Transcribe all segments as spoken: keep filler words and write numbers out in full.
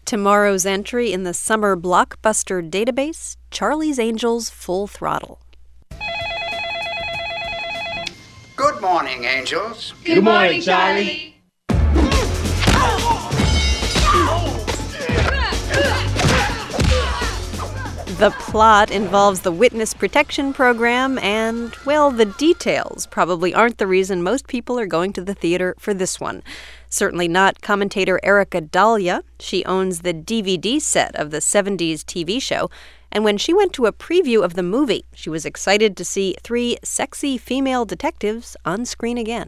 Tomorrow's entry in the summer blockbuster database, Charlie's Angels Full Throttle. Good morning, Angels. Good, Good morning, Charlie. The plot involves the Witness Protection Program, and, well, the details probably aren't the reason most people are going to the theater for this one. Certainly not commentator Erica Dahlia. She owns the D V D set of the seventies T V show, and when she went to a preview of the movie, she was excited to see three sexy female detectives on screen again.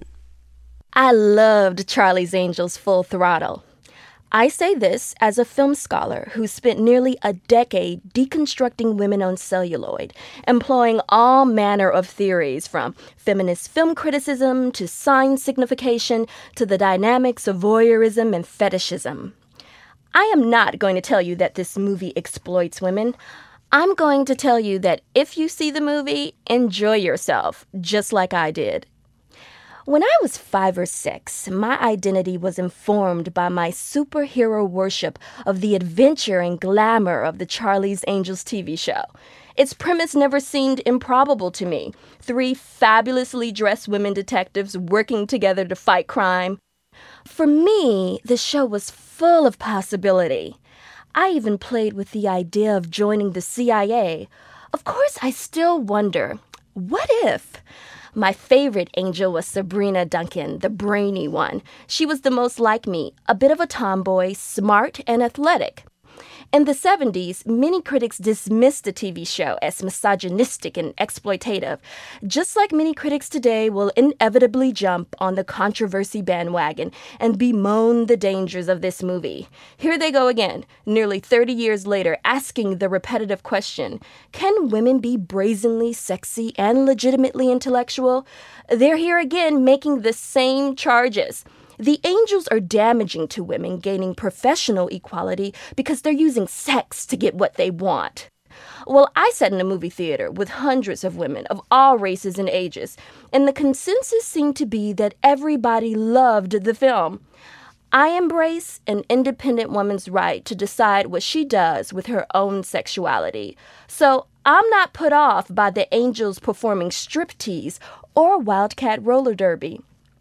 I loved Charlie's Angels Full Throttle. I say this as a film scholar who spent nearly a decade deconstructing women-owned celluloid, employing all manner of theories from feminist film criticism to sign signification to the dynamics of voyeurism and fetishism. I am not going to tell you that this movie exploits women. I'm going to tell you that if you see the movie, enjoy yourself, just like I did. When I was five or six, my identity was informed by my superhero worship of the adventure and glamour of the Charlie's Angels T V show. Its premise never seemed improbable to me. Three fabulously dressed women detectives working together to fight crime. For me, the show was full of possibility. I even played with the idea of joining the C I A. Of course, I still wonder, what if? My favorite angel was Sabrina Duncan, the brainy one. She was the most like me, a bit of a tomboy, smart and athletic. In the seventies, many critics dismissed the T V show as misogynistic and exploitative, just like many critics today will inevitably jump on the controversy bandwagon and bemoan the dangers of this movie. Here they go again, nearly thirty years later, asking the repetitive question, can women be brazenly sexy and legitimately intellectual? They're here again making the same charges. The angels are damaging to women gaining professional equality because they're using sex to get what they want. Well, I sat in a movie theater with hundreds of women of all races and ages, and the consensus seemed to be that everybody loved the film. I embrace an independent woman's right to decide what she does with her own sexuality. So I'm not put off by the angels performing striptease or wildcat roller derby.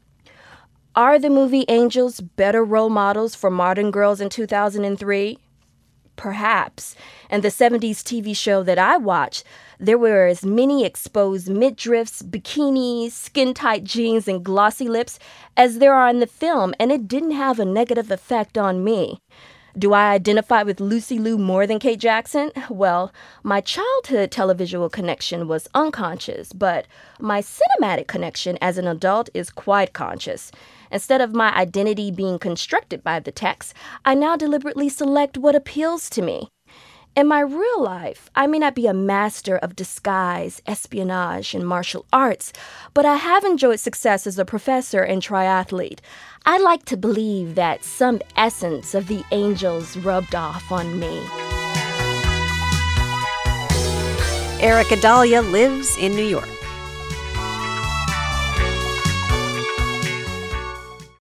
Are the movie angels better role models for modern girls in two thousand three? Perhaps. In the seventies T V show that I watched, there were as many exposed midriffs, bikinis, skin-tight jeans, and glossy lips as there are in the film, and it didn't have a negative effect on me. Do I identify with Lucy Liu more than Kate Jackson? Well, my childhood televisual connection was unconscious, but my cinematic connection as an adult is quite conscious. Instead of my identity being constructed by the text, I now deliberately select what appeals to me. In my real life, I may not be a master of disguise, espionage, and martial arts, but I have enjoyed success as a professor and triathlete. I like to believe that some essence of the angels rubbed off on me. Erica Dahlia lives in New York.